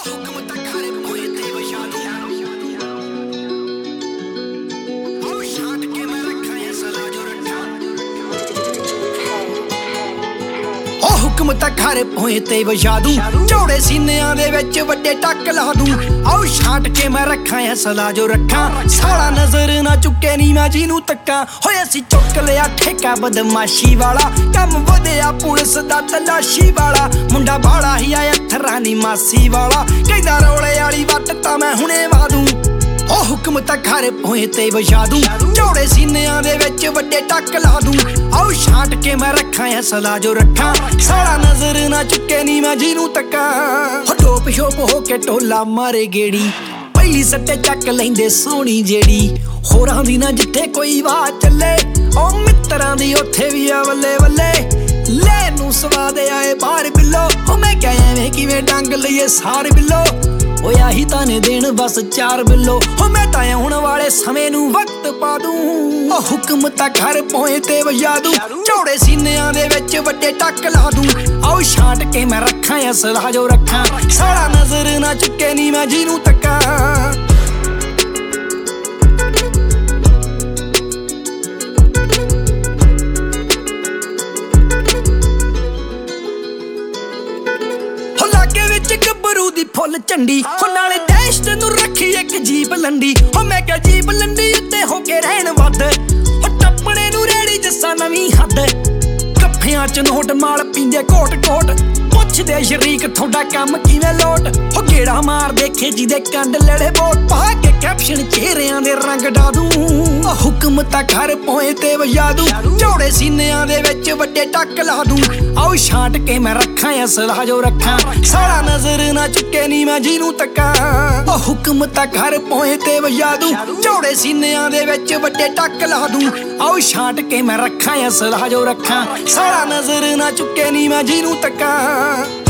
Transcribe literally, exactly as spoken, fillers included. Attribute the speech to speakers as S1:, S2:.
S1: ਹੁਕਮ ਤਾਂ ਘਰ ਪੋਏ ਤੇ ਵਜਾ ਦੂੰ, ਚੌੜੇ ਸੀਨਿਆਂ ਦੇ ਵਿੱਚ ਵੱਡੇ ਟੱਕ ਲਾ ਦੂੰ। ਆਓ ਛਾਂਟ ਕੇ ਮੈਂ ਰੱਖਾਂ ਅਸਲਾ ਜੋ ਰੱਖਾਂ, ਸਾਲਾ ਨਜ਼ਰ ਨਾ ਚੁੱਕੇ ਨੀ ਮੈਂ ਜਿਹਨੂੰ ਤੱਕਾਂ। ਹੋਏ ਅਸੀਂ ਚੁੱਕ ਲਿਆ ਠੇਕਾ ਬਦਮਾਸ਼ੀ ਵਾਲਾ, ਕੰਮ ਵਧਿਆ ਪੁਲਿਸ ਦਾ ਤਲਾਸ਼ੀ ਵਾਲਾ। ਮੁੰਡਾ ਬਾਲਾ ਹੀ ਆ ਅੱਥਰਾਂ ਦੀ ਮਾਸੀ ਵਾਲਾ, ਕਹਿੰਦਾ ਰੋਲੇ ਵਾਲੀ ਵੱਟ ਤਾਂ ਮੈਂ ਹੁਣੇ ਵਾ ਦੂੰ। ਉਹ ਹੁਕਮ ਤਾਂ ਘਰ ਪੋਏ ਤੇ ਵਜਾ ਦੂੰ, ਚੌੜੇ ਸੀਨਿਆਂ ਦੇ ਵਿੱਚ ਵੱਡੇ ਟੱਕ ਲਾ ਦੂੰ। ਆਓ ਛਾਂਟ ਕੇ ਮੈਂ ਰੱਖਾਂ ਅਸਲਾ ਜੋ ਰੱਖਾਂ, ਸਾਲਾ ਨਜ਼ਰ ਨਾ ਚੁੱਕੇ ਨੀ ਮੈਂ ਜਿਹਨੂੰ ਤੱਕਾਂ। ਹੋ ਟੋਪ ਸ਼ੋਪ ਹੋ ਕੇ ਟੋਲਾ ਮਾਰੇ ਗੇੜੀ, ਪਹਿਲੀ ਸੱਟੇ ਚੱਕ ਲੈਂਦੇ ਸੋਹਣੀ ਜਿਹੜੀ। ਹੋਰਾਂ ਦੀ ਨਾ ਜਿੱਥੇ ਕੋਈ ਵਾਹ ਚੱਲੇ, ਉਹ ਮਿੱਤਰਾਂ ਦੀ ਉੱਥੇ ਵੀ ਆ ਵੱਲੇ ਵੱਲੇ। ਲੈ ਨੂੰ ਸਵਾਦ ਆਏ ਬਾਹਰ ਬਿੱਲੋ, ਉਹ ਮੈਂ ਕਿਹਾ ਐਵੇਂ ਕਿਵੇਂ ਡੰਗ ਲਈਏ ਸਾਰ ਬਿੱਲੋ। ਓਏ ਆਹੀ ਤਾਂ ਨੇ ਦੇਣ ਬਸ ਚਾਰ ਬਿੱਲੋ, ਹੋ ਮੈਂ ਤਾਂ ਆਉਣ ਵਾਲੇ ਸਮੇਂ ਨੂੰ ਵਕਤ ਪਾ ਦੂੰ। ਉਹ ਹੁਕਮ ਤਾਂ ਘਰ ਪੋਏ ਤੇ ਵਜਾ ਦੂੰ, ਚੌੜੇ ਸੀਨਿਆਂ ਦੇ ਵਿੱਚ ਵੱਡੇ ਟੱਕ ਲਾ ਦੂੰ। ਆਓ ਛਾਂਟ ਕੇ ਮੈਂ ਰੱਖਾਂ ਅਸਲਾ ਜੋ ਰੱਖਾਂ, ਸਾਲਾ ਨਜ਼ਰ ਨਾ ਚੁੱਕੇ ਨੀ ਮੈਂ ਜਿਹਨੂੰ ਤੱਕਾਂ। ਗੱਭਰੂ ਦੀ ਫੁੱਲ ਝੰਡੀ, ਹੋ ਨਾਲੇ ਦੇਸ਼ ਨੂੰ ਰੱਖੀ ਇੱਕ ਜੀਬ ਲੰਡੀ। ਹੋ ਮੈਂ ਕਿਹਾ ਜੀਬ ਲੰਡੀ ਉੱਤੇ ਹੋ ਕੇ ਰਹਿਣ ਵੱਧ, ਹੋ ਟੱਪਣੇ ਨੂੰ ਰੇੜੀ ਜੱਸਾ ਨਵੀਂ ਹੱਦ। ਕੱਫਿਆਂ ਚ ਨੋਟ ਮਾਲ ਪੀਂਦੇ ਕੋਟ ਕੋਟ, ਪੁੱਛਦੇ ਸ਼ਰੀਕ ਤੁਹਾਡਾ ਕੰਮ ਕਿਵੇਂ ਲੋਟ। ਹੋ ਗੇੜਾ ਮਾਰ ਦੇਖੇ ਜਿਹਦੇ ਕੰਡ ਲੜੇ ਬੋਟ, ਪਾ ਕੇ ਕੈਪਸ਼ਨ ਚਿਹਰਿਆਂ ਦੇ ਰੰਗ ਡਾ ਦੂੰ। ਹੁਕਮ ਤਾਂ ਘਰ ਪੋਏ ਤੇ ਵਜਾ ਦੂੰ, ਚੌੜੇ ਸੀਨਿਆਂ ਦੇ ਵਿੱਚ ਵੱਡੇ ਟੱਕ ਲਾ ਦੂੰ। ਆਓ ਛਾਂਟ ਕੇ ਮੈਂ ਰੱਖਾਂ ਅਸਲਾ ਜੋ ਰੱਖਾਂ, ਸਾਲਾ ਨਜ਼ਰ ਨਾ ਚੁੱਕੇ ਨੀ ਮੈਂ ਜਿਹਨੂੰ ਤੱਕਾਂ। ਉਹ ਹੁਕਮ ਤਾਂ ਘਰ ਪੋਏ ਤੇ ਵਜਾ ਦੂੰ, ਚੌੜੇ ਸੀਨਿਆਂ ਦੇ ਵਿੱਚ ਵੱਡੇ ਟੱਕ ਲਾ ਦੂੰ। ਆਓ ਛਾਂਟ ਕੇ ਮੈਂ ਰੱਖਾਂ ਅਸਲਾ ਜੋ ਰੱਖਾਂ, ਸਾਲਾ ਨਜ਼ਰ ਨਾ ਚੁੱਕੇ ਨੀ ਮੈਂ ਜਿਹਨੂੰ ਤੱਕਾਂ।